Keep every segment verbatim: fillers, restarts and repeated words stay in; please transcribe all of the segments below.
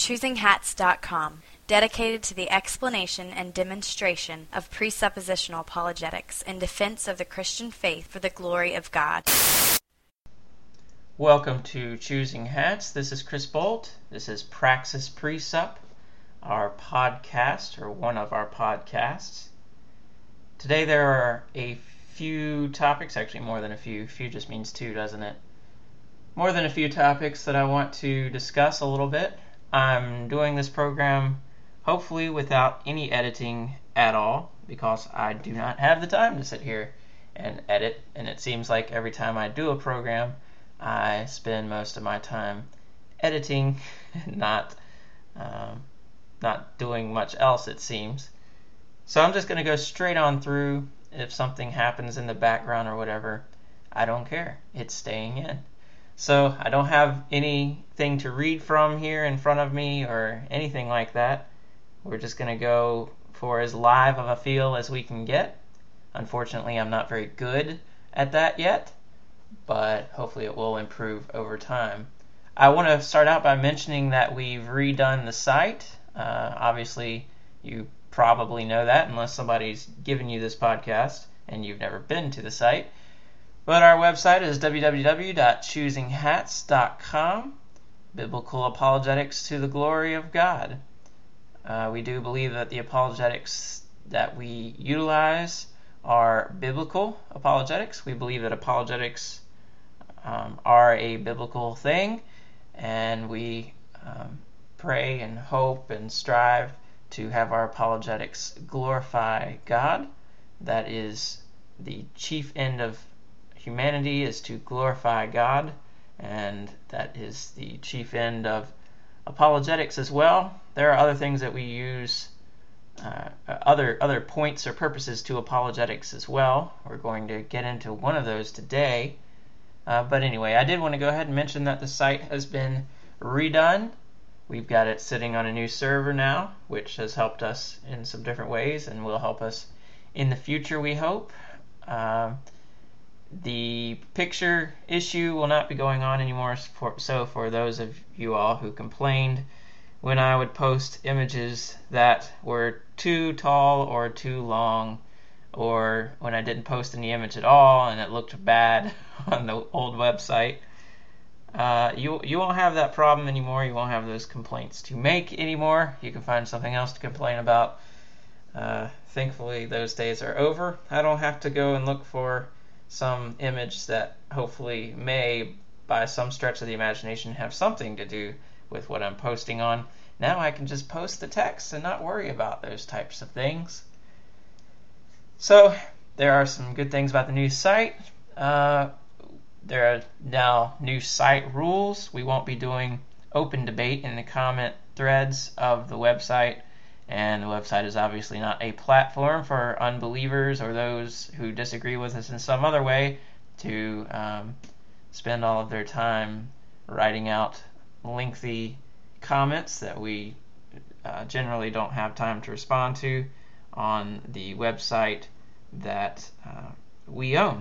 choosing hats dot com, dedicated to the explanation and demonstration of presuppositional apologetics in defense of the Christian faith for the glory of God. Welcome to Choosing Hats. This is Chris Bolt. This is Praxis Presup, our podcast, or one of our podcasts. Today there are a few topics, actually more than a few. Few just means two, doesn't it? More than a few topics that I want to discuss a little bit. I'm doing this program hopefully without any editing at all, because I do not have the time to sit here and edit, and it seems like every time I do a program, I spend most of my time editing, not um, not doing much else, it seems. So I'm just going to go straight on through. If something happens in the background or whatever, I don't care. It's staying in. So I don't have anything to read from here in front of me or anything like that. We're just going to go for as live of a feel as we can get. Unfortunately, I'm not very good at that yet, but hopefully it will improve over time. I want to start out by mentioning that we've redone the site. Uh, obviously, you probably know that unless somebody's given you this podcast and you've never been to the site. But our website is w w w dot choosing hats dot com, Biblical Apologetics to the Glory of God. Uh, we do believe that the apologetics that we utilize are biblical apologetics. We believe that apologetics um, are a biblical thing, and we um, pray and hope and strive to have our apologetics glorify God. That is the chief end of humanity, is to glorify God, and that is the chief end of apologetics as well. There are other things that we use, uh, other other points or purposes to apologetics as well. We're going to get into one of those today. Uh, but anyway, I did want to go ahead and mention that the site has been redone. We've got it sitting on a new server now, which has helped us in some different ways and will help us in the future, we hope. Uh, the picture issue will not be going on anymore, for, so for those of you all who complained when I would post images that were too tall or too long, or when I didn't post any image at all and it looked bad on the old website, Uh, you you won't have that problem anymore. You won't have those complaints to make anymore. You can find something else to complain about. Uh, thankfully, those days are over. I don't have to go and look for some image that hopefully may, by some stretch of the imagination, have something to do with what I'm posting on. Now I can just post the text and not worry about those types of things. So, there are some good things about the new site. Uh... There are now new site rules. We won't be doing open debate in the comment threads of the website, and the website is obviously not a platform for unbelievers or those who disagree with us in some other way to um, spend all of their time writing out lengthy comments that we uh, generally don't have time to respond to on the website that uh, we own.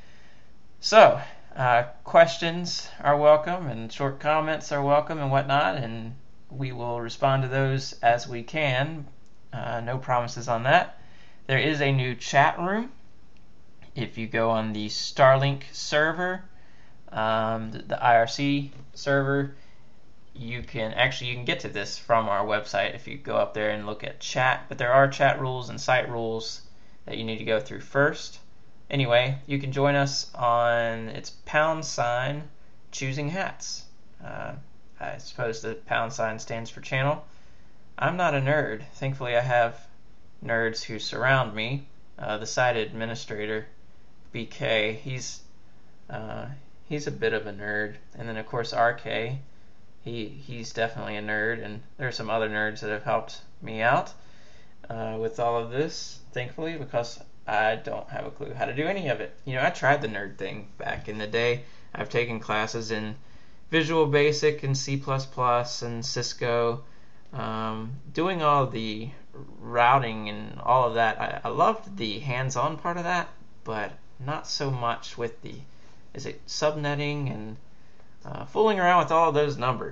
So, Uh, questions are welcome, and short comments are welcome and whatnot, and we will respond to those as we can. Uh, no promises on that. There is a new chat room. If you go on the Starlink server, um, the, the I R C server, you can actually you can get to this from our website if you go up there and look at chat, but there are chat rules and site rules that you need to go through first. Anyway, you can join us on, it's pound sign choosing hats. Uh, I suppose the pound sign stands for channel. I'm not a nerd. Thankfully, I have nerds who surround me. Uh, the site administrator, B K, he's uh, he's a bit of a nerd. And then, of course, R K, he he's definitely a nerd. And there are some other nerds that have helped me out uh, with all of this, thankfully, because I don't have a clue how to do any of it. You know, I tried the nerd thing back in the day. I've taken classes in Visual Basic and C plus plus and Cisco, um, doing all the routing and all of that. I, I loved the hands-on part of that, but not so much with the, is it subnetting and uh, fooling around with all of those numbers.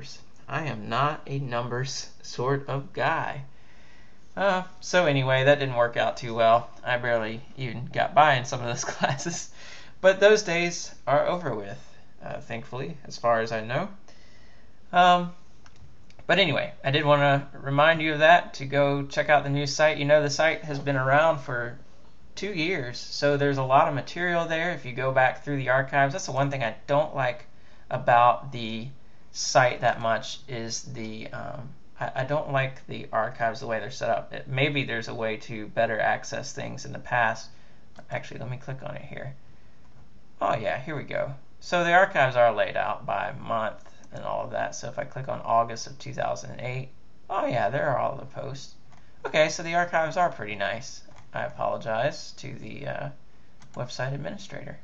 I am not a numbers sort of guy. Uh, so anyway, that didn't work out too well. I barely even got by in some of those classes. But those days are over with, uh, thankfully, as far as I know. Um, but anyway, I did want to remind you of that, to go check out the new site. You know, the site has been around for two years, so there's a lot of material there if you go back through the archives. That's the one thing I don't like about the site that much, is the um, I, I don't like the archives the way they're set up. It, maybe there's a way to better access things in the past. Actually, let me click on it here. Oh yeah, here we go. So the archives are laid out by month and all of that. So if I click on August of two thousand eight, oh yeah, there are all the posts. Okay, so the archives are pretty nice. I apologize to the uh, website administrator.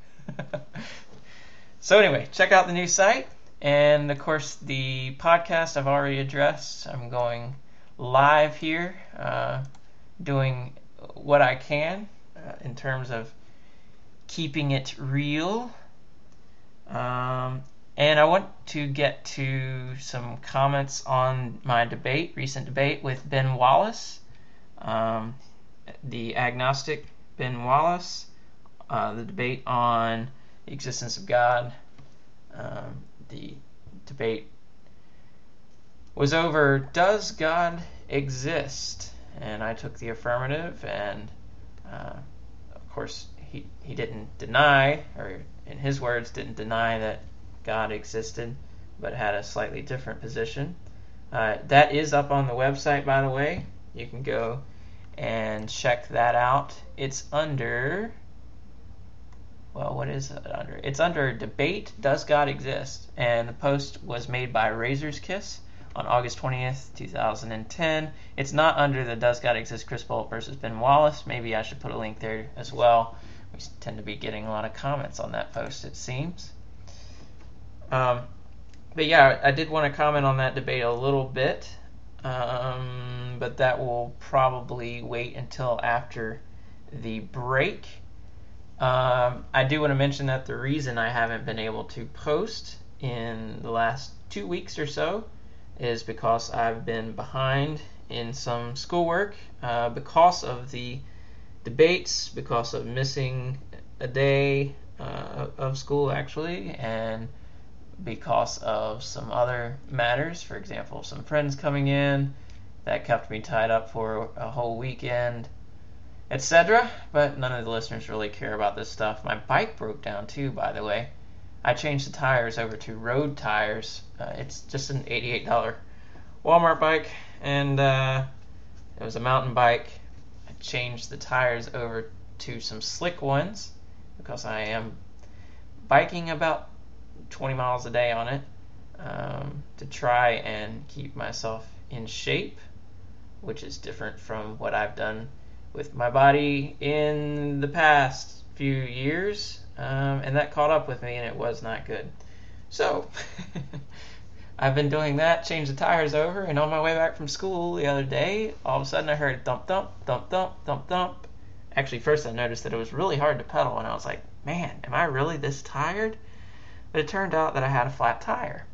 So anyway, check out the new site. And of course, the podcast I've already addressed. I'm going live here, uh, doing what I can uh, in terms of keeping it real. Um, and I want to get to some comments on my debate, recent debate with Ben Wallace, um, the agnostic Ben Wallace, uh, the debate on the existence of God. Um, the debate was over, does God exist? And I took the affirmative, and uh, of course he, he didn't deny, or in his words, didn't deny that God existed, but had a slightly different position. Uh, that is up on the website, by the way. You can go and check that out. It's under... Well, what is it under? It's under Debate, Does God Exist? And the post was made by Razor's Kiss on August twentieth, two thousand ten. It's not under the Does God Exist? Chris Bolt versus Ben Wallace. Maybe I should put a link there as well. We tend to be getting a lot of comments on that post, it seems. Um, but yeah, I did want to comment on that debate a little bit. Um, but that will probably wait until after the break. Um, I do want to mention that the reason I haven't been able to post in the last two weeks or so is because I've been behind in some schoolwork uh, because of the debates, because of missing a day uh, of school actually, and because of some other matters. For example, some friends coming in that kept me tied up for a whole weekend, et cetera. But none of the listeners really care about this stuff. My bike broke down too, by the way. I changed the tires over to road tires. Uh, it's just an eighty-eight dollars Walmart bike, and uh, it was a mountain bike. I changed the tires over to some slick ones because I am biking about twenty miles a day on it um, to try and keep myself in shape, which is different from what I've done with my body in the past few years, um, and that caught up with me, and it was not good. So I've been doing that, changed the tires over, and on my way back from school the other day, all of a sudden I heard thump thump thump thump thump thump. Actually, first I noticed that it was really hard to pedal, and I was like, man, am I really this tired? But it turned out that I had a flat tire.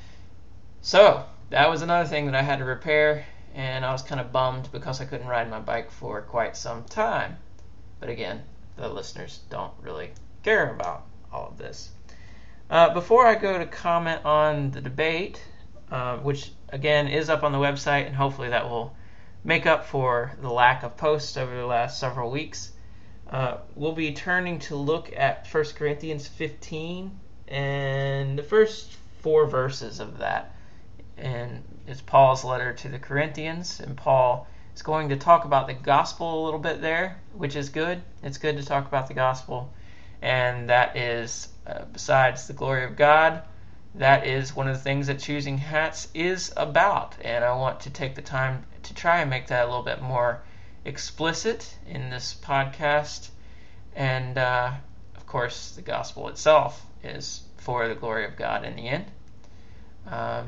So that was another thing that I had to repair, and I was kind of bummed because I couldn't ride my bike for quite some time. But again, the listeners don't really care about all of this. Uh, before I go to comment on the debate, uh, which again is up on the website, and hopefully that will make up for the lack of posts over the last several weeks, uh, we'll be turning to look at First Corinthians fifteen and the first four verses of that. And it's Paul's letter to the Corinthians, and Paul is going to talk about the gospel a little bit there, which is good. It's good to talk about the gospel, and that is, uh, besides the glory of God, that is one of the things that Choosing Hats is about, and I want to take the time to try and make that a little bit more explicit in this podcast. And uh, of course, the gospel itself is for the glory of God in the end. Um,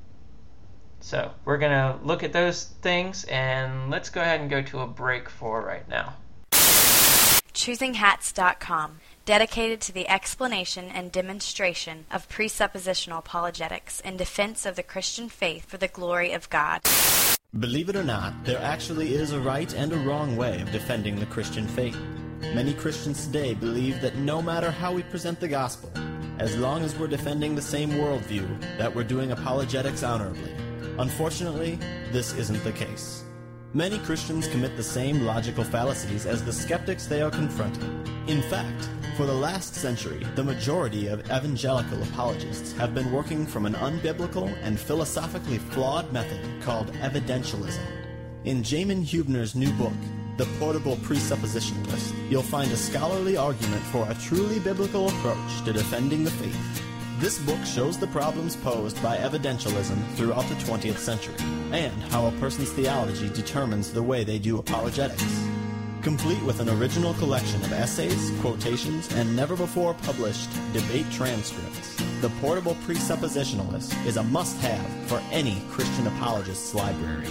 So we're going to look at those things, and let's go ahead and go to a break for right now. choosing hats dot com. dedicated to the explanation and demonstration of presuppositional apologetics in defense of the Christian faith for the glory of God. Believe it or not, there actually is a right and a wrong way of defending the Christian faith. Many Christians today believe that no matter how we present the gospel, as long as we're defending the same worldview, that we're doing apologetics honorably. Unfortunately, this isn't the case. Many Christians commit the same logical fallacies as the skeptics they are confronting. In fact, for the last century, the majority of evangelical apologists have been working from an unbiblical and philosophically flawed method called evidentialism. In Jamin Hubner's new book, The Portable Presuppositionalist, you'll find a scholarly argument for a truly biblical approach to defending the faith. This book shows the problems posed by evidentialism throughout the twentieth century, and how a person's theology determines the way they do apologetics. Complete with an original collection of essays, quotations, and never-before-published debate transcripts, The Portable Presuppositionalist is a must-have for any Christian apologist's library.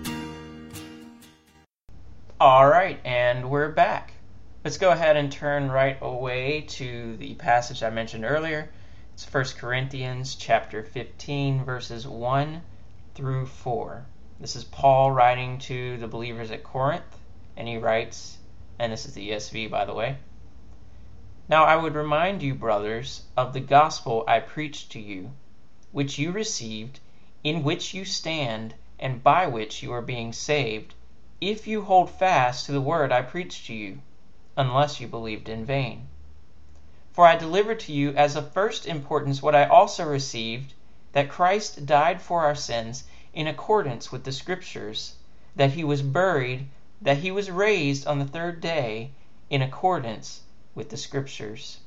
All right, and we're back. Let's go ahead and turn right away to the passage I mentioned earlier. It's First Corinthians chapter fifteen, verses one through four. This is Paul writing to the believers at Corinth, and he writes, and this is the E S V, by the way, "Now I would remind you, brothers, of the gospel I preached to you, which you received, in which you stand, and by which you are being saved, if you hold fast to the word I preached to you, unless you believed in vain. For I delivered to you as of first importance what I also received, that Christ died for our sins in accordance with the Scriptures, that he was buried, that he was raised on the third day in accordance with the Scriptures."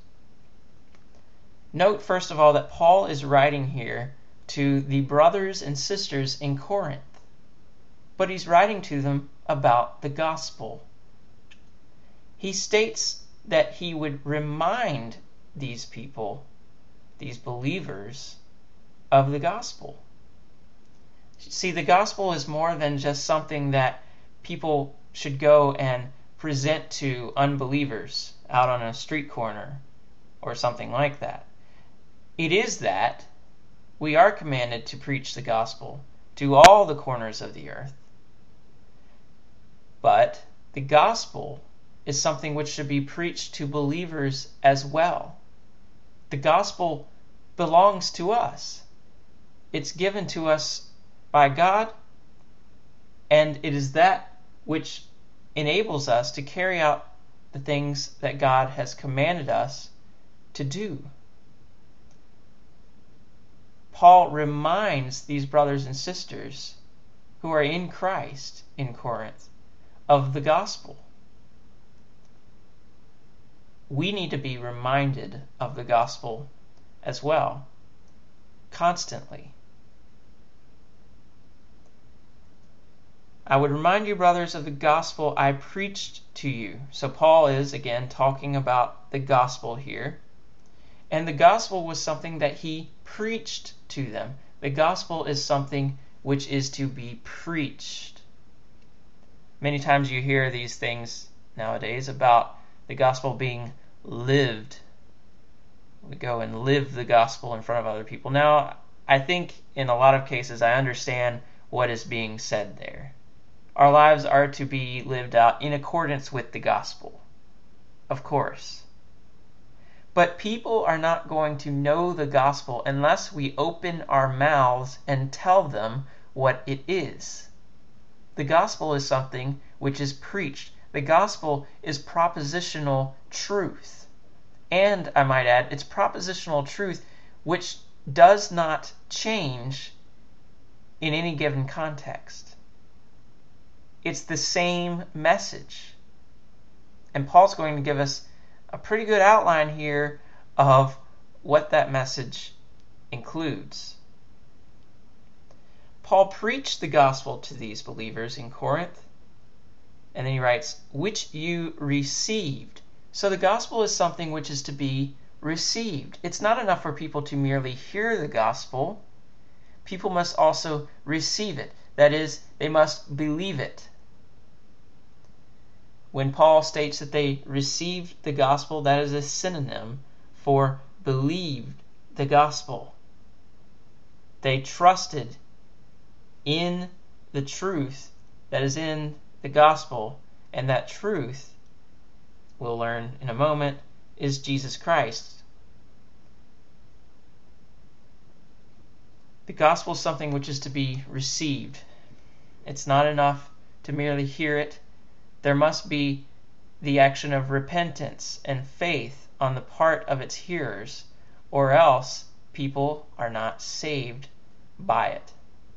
Note, first of all, that Paul is writing here to the brothers and sisters in Corinth, but he's writing to them about the gospel. He states that he would remind these people, these believers, of the gospel. See, the gospel is more than just something that people should go and present to unbelievers out on a street corner or something like that. It is that we are commanded to preach the gospel to all the corners of the earth. But the gospel is something which should be preached to believers as well. The gospel belongs to us. It's given to us by God, and it is that which enables us to carry out the things that God has commanded us to do. Paul reminds these brothers and sisters who are in Christ in Corinth of the gospel. We need to be reminded of the gospel as well, constantly. "I would remind you, brothers, of the gospel I preached to you." So Paul is, again, talking about the gospel here. And the gospel was something that he preached to them. The gospel is something which is to be preached. Many times you hear these things nowadays about the gospel being lived. We go and live the gospel in front of other people. Now, I think in a lot of cases I understand what is being said there. Our lives are to be lived out in accordance with the gospel, of course. But people are not going to know the gospel unless we open our mouths and tell them what it is. The gospel is something which is preached. The gospel is propositional truth. And, I might add, it's propositional truth which does not change in any given context. It's the same message. And Paul's going to give us a pretty good outline here of what that message includes. Paul preached the gospel to these believers in Corinth, and then he writes, which you received. So the gospel is something which is to be received. It's not enough for people to merely hear the gospel. People must also receive it. That is, they must believe it. When Paul states that they received the gospel, that is a synonym for believed the gospel. They trusted in the truth that is in the gospel, and that truth, we'll learn in a moment, is Jesus Christ. The gospel is something which is to be received. It's not enough to merely hear it. There must be the action of repentance and faith on the part of its hearers, or else people are not saved by it.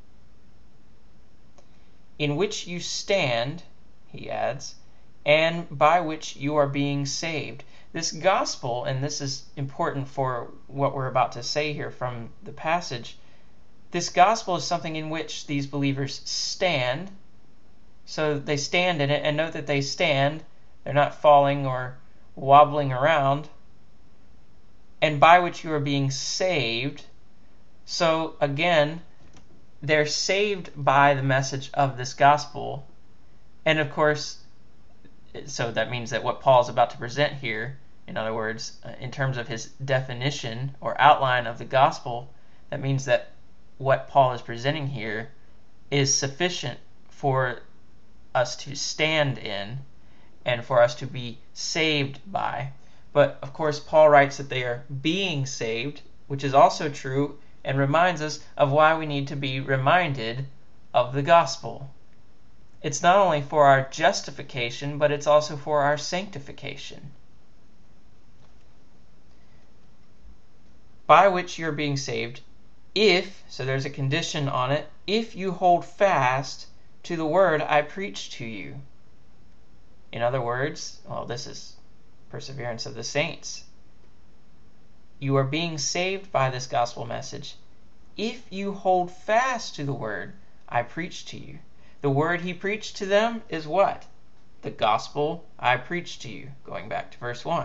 In which you stand, he adds, and by which you are being saved. This gospel, and this is important for what we're about to say here from the passage, this gospel is something in which these believers stand. So they stand in it, and note that they stand. They're not falling or wobbling around. And by which you are being saved. So again, they're saved by the message of this gospel. And of course, so that means that what Paul is about to present here, in other words, in terms of his definition or outline of the gospel, that means that what Paul is presenting here is sufficient for us to stand in and for us to be saved by. But of course, Paul writes that they are being saved, which is also true, and reminds us of why we need to be reminded of the gospel. It's not only for our justification, but it's also for our sanctification. By which you're being saved, if, so there's a condition on it, if you hold fast to the word I preached to you. In other words, well, this is perseverance of the saints. You are being saved by this gospel message if you hold fast to the word I preached to you. The word he preached to them is what? The gospel I preached to you, going back to verse one.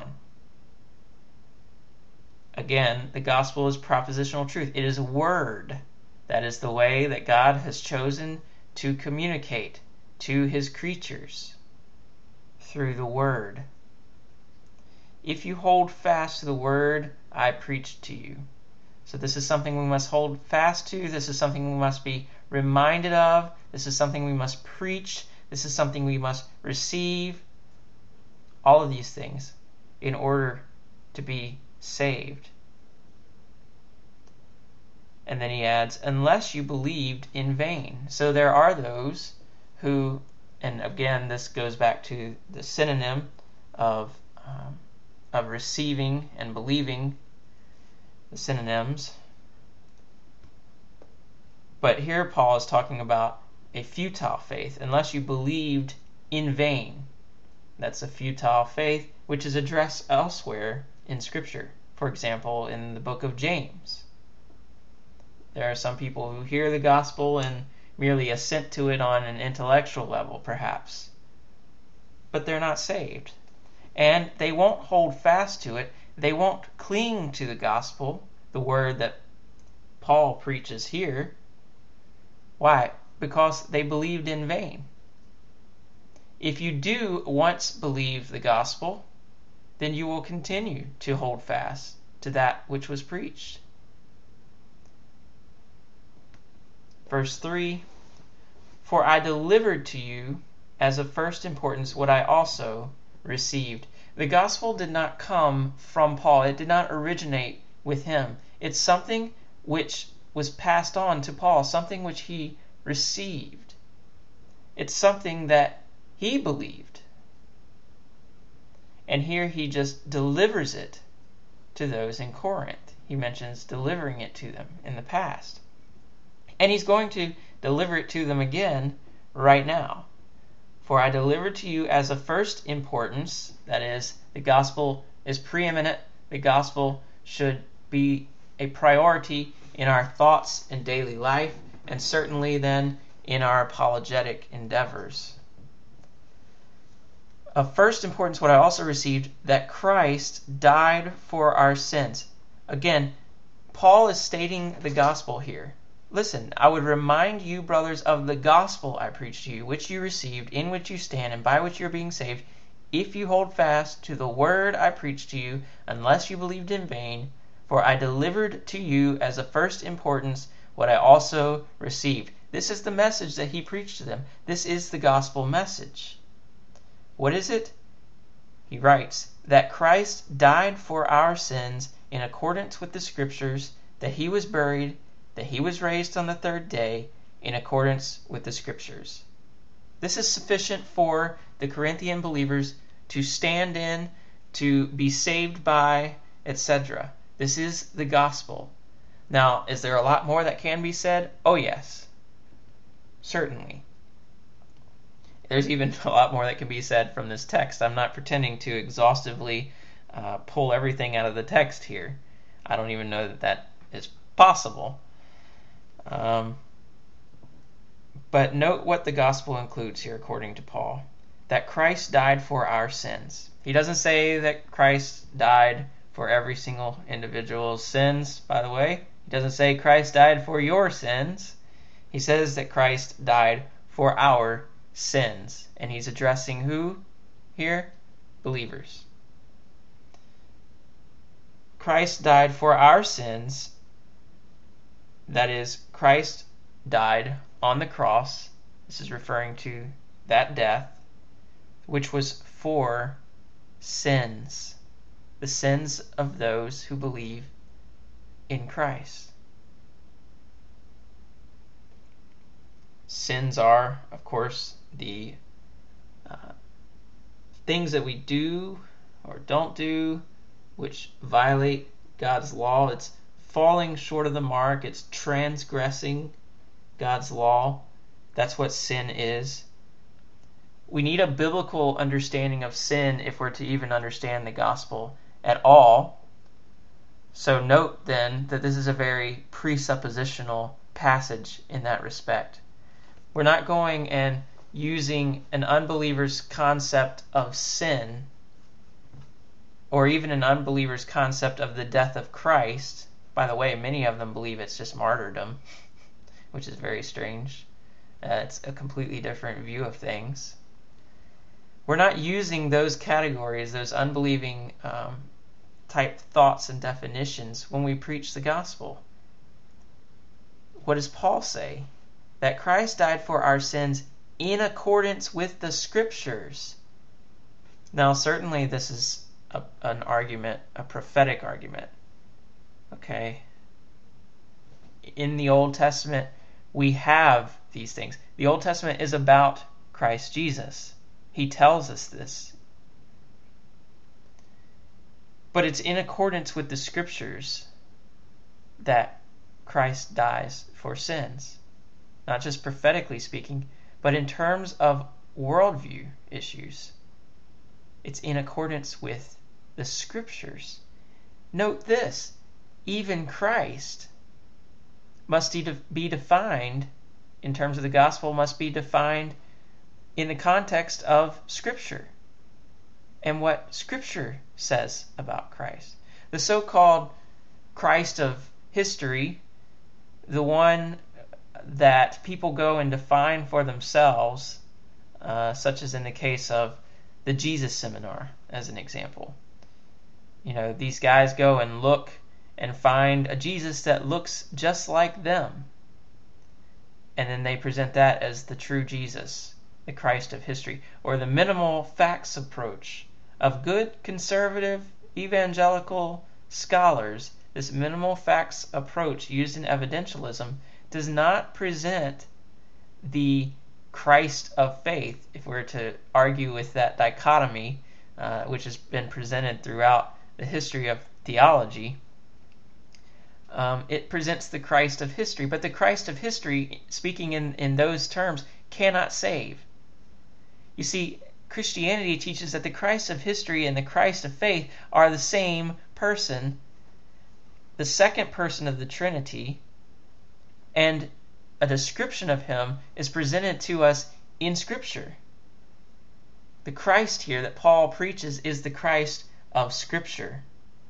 Again, the gospel is propositional truth. It is a word. That is the way that God has chosen to communicate to his creatures, through the word. If you hold fast to the word I preached to you. So this is something we must hold fast to. This is something we must be reminded of. This is something we must preach. This is something we must receive. All of these things in order to be saved. And then he adds, unless you believed in vain. So there are those who, and again this goes back to the synonym of um, of receiving and believing, the synonyms. But here Paul is talking about a futile faith, unless you believed in vain. That's a futile faith, which is addressed elsewhere in Scripture. For example, in the book of James. There are some people who hear the gospel and merely assent to it on an intellectual level, perhaps. But they're not saved. And they won't hold fast to it. They won't cling to the gospel, the word that Paul preaches here. Why? Because they believed in vain. If you do once believe the gospel, then you will continue to hold fast to that which was preached. Verse three, for I delivered to you as of first importance what I also received. The gospel did not come from Paul. It did not originate with him. It's something which was passed on to Paul, something which he received. It's something that he believed. And here he just delivers it to those in Corinth. He mentions delivering it to them in the past. And he's going to deliver it to them again right now. For I delivered to you as of first importance, that is, the gospel is preeminent. The gospel should be a priority in our thoughts and daily life, and certainly then in our apologetic endeavors. Of first importance, what I also received, that Christ died for our sins. Again, Paul is stating the gospel here. Listen, I would remind you, brothers, of the gospel I preached to you, which you received, in which you stand, and by which you are being saved, if you hold fast to the word I preached to you, unless you believed in vain. For I delivered to you as of first importance what I also received. This is the message that he preached to them. This is the gospel message. What is it? He writes, that Christ died for our sins in accordance with the Scriptures, that he was buried, that he was raised on the third day in accordance with the Scriptures. This is sufficient for the Corinthian believers to stand in, to be saved by, et cetera. This is the gospel. Now, is there a lot more that can be said? Oh, yes. Certainly. There's even a lot more that can be said from this text. I'm not pretending to exhaustively uh, pull everything out of the text here. I don't even know that that is possible. Um, but note what the gospel includes here according to Paul. That Christ died for our sins. He doesn't say that Christ died for every single individual's sins, by the way. He doesn't say Christ died for your sins. He says that Christ died for our sins. And he's addressing who here? Believers. Christ died for our sins. That is, Christ died on the cross. This is referring to that death, which was for sins. The sins of those who believe in Christ. Sins are, of course, the uh, things that we do or don't do which violate God's law. It's falling short of the mark. It's transgressing God's law. That's what sin is. We need a biblical understanding of sin if we're to even understand the gospel at all. So note then that this is a very presuppositional passage in that respect. We're not going and using an unbeliever's concept of sin or even an unbeliever's concept of the death of Christ. By the way, many of them believe it's just martyrdom, which is very strange. Uh, it's a completely different view of things. We're not using those categories, those unbelieving um, type thoughts and definitions when we preach the gospel. What does Paul say? That Christ died for our sins in accordance with the Scriptures. Now, certainly this is a, an argument, a prophetic argument. Okay? In the Old Testament, we have these things. The Old Testament is about Christ Jesus. He tells us this. But it's in accordance with the Scriptures that Christ dies for sins. Not just prophetically speaking, but in terms of worldview issues. It's in accordance with the Scriptures. Note this, even Christ must be defined, in terms of the gospel, must be defined in the context of Scripture and what Scripture says about Christ. The so-called Christ of history, the one that people go and define for themselves, uh, such as in the case of the Jesus Seminar, as an example. You know, these guys go and look and find a Jesus that looks just like them, and then they present that as the true Jesus, the Christ of history, or the minimal facts approach of good conservative evangelical scholars. This minimal facts approach used in evidentialism does not present the Christ of faith, if we were to argue with that dichotomy, uh, which has been presented throughout the history of theology. Um, it presents the Christ of history, but the Christ of history, speaking in, in those terms, cannot save. You see, Christianity teaches that the Christ of history and the Christ of faith are the same person, the second person of the Trinity, and a description of him is presented to us in Scripture. The Christ here that Paul preaches is the Christ of Scripture.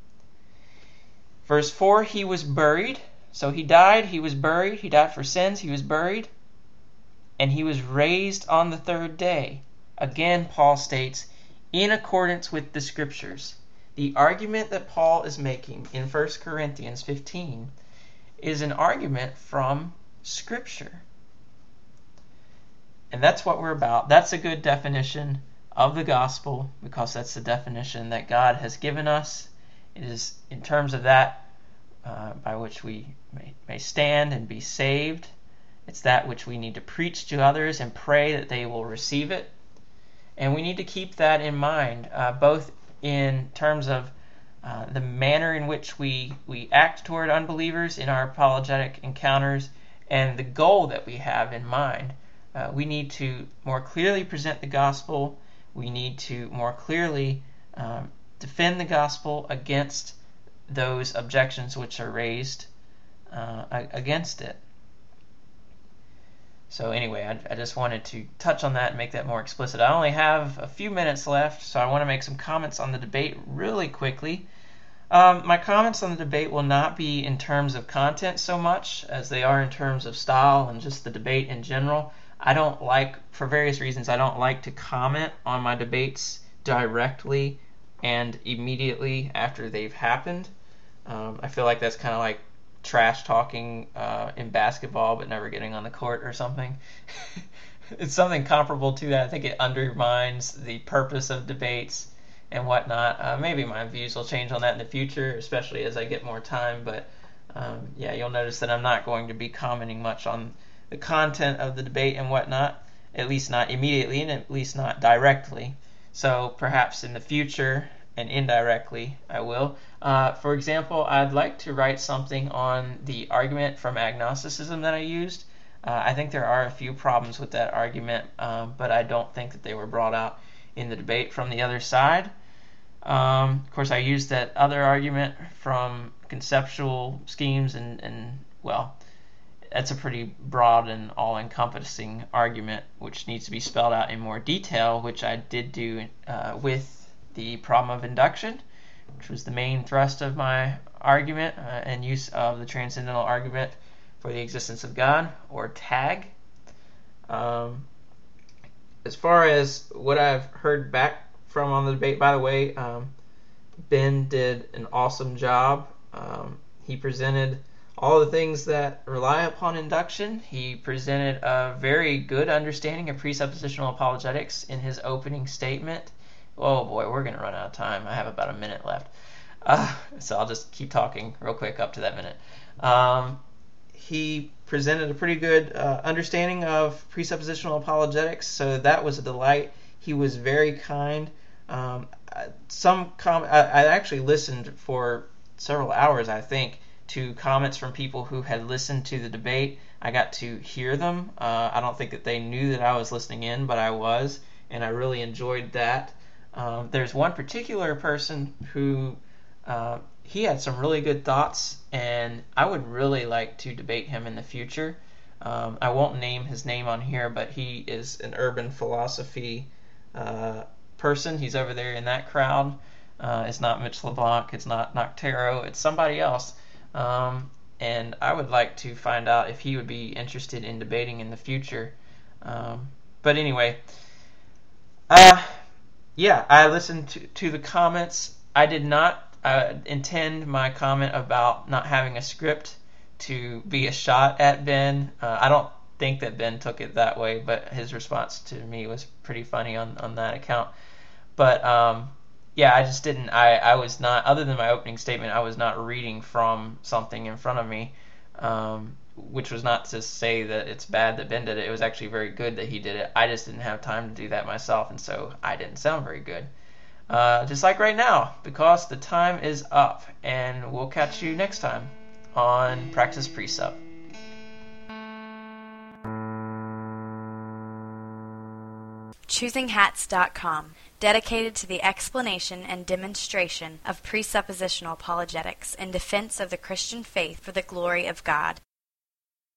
Verse four, he was buried. So he died, he was buried, he died for sins, he was buried, and he was raised on the third day. Again, Paul states, in accordance with the Scriptures. The argument that Paul is making in First Corinthians fifteen is an argument from Scripture. And that's what we're about. That's a good definition of the gospel, because that's the definition that God has given us. It is in terms of that uh, by which we may, may stand and be saved. It's that which we need to preach to others and pray that they will receive it. And we need to keep that in mind, uh, both in terms of uh, the manner in which we, we act toward unbelievers in our apologetic encounters and the goal that we have in mind. Uh, we need to more clearly present the gospel. We need to more clearly um, defend the gospel against those objections which are raised uh, against it. So anyway, I, I just wanted to touch on that and make that more explicit. I only have a few minutes left, so I want to make some comments on the debate really quickly. Um, my comments on the debate will not be in terms of content so much as they are in terms of style and just the debate in general. I don't like, for various reasons, I don't like to comment on my debates directly and immediately after they've happened. Um, I feel like that's kind of like trash talking uh, in basketball but never getting on the court or something. It's something comparable to that. I think it undermines the purpose of debates and whatnot. Uh, maybe my views will change on that in the future, especially as I get more time, but um, yeah, you'll notice that I'm not going to be commenting much on the content of the debate and whatnot, at least not immediately and at least not directly. So perhaps in the future and indirectly I will. Uh, for example, I'd like to write something on the argument from agnosticism that I used. Uh, I think there are a few problems with that argument, um, but I don't think that they were brought out in the debate from the other side. Um, of course, I used that other argument from conceptual schemes, and, and well, that's a pretty broad and all-encompassing argument which needs to be spelled out in more detail, which I did do uh, with the problem of induction, which was the main thrust of my argument uh, and use of the transcendental argument for the existence of God, or TAG. Um, as far as what I've heard back from on the debate, by the way, um, Ben did an awesome job. Um, he presented all the things that rely upon induction. He presented a very good understanding of presuppositional apologetics in his opening statement. Oh boy, we're going to run out of time. I have about a minute left. Uh, so I'll just keep talking real quick up to that minute. Um, he presented a pretty good uh, understanding of presuppositional apologetics, so that was a delight. He was very kind. Um, some com- I, I actually listened for several hours, I think, to comments from people who had listened to the debate. I got to hear them. Uh, I don't think that they knew that I was listening in, but I was, and I really enjoyed that. Um, there's one particular person who uh, he had some really good thoughts, and I would really like to debate him in the future. Um, I won't name his name on here, but he is an urban philosophy uh, person. He's over there in that crowd. Uh, it's not Mitch LeBlanc. It's not Noctero. It's somebody else. Um, and I would like to find out if he would be interested in debating in the future. Um, but anyway, uh, yeah, I listened to, to the comments. I did not uh, intend my comment about not having a script to be a shot at Ben. Uh, I don't think that Ben took it that way, but his response to me was pretty funny on, on that account. But um, yeah, I just didn't, I, I was not, other than my opening statement, I was not reading from something in front of me, um, which was not to say that it's bad that Ben did it. It was actually very good that he did it. I just didn't have time to do that myself, and so I didn't sound very good. Uh, just like right now, because the time is up, and we'll catch you next time on Praxis Precept. choosing hats dot com, dedicated to the explanation and demonstration of presuppositional apologetics in defense of the Christian faith for the glory of God.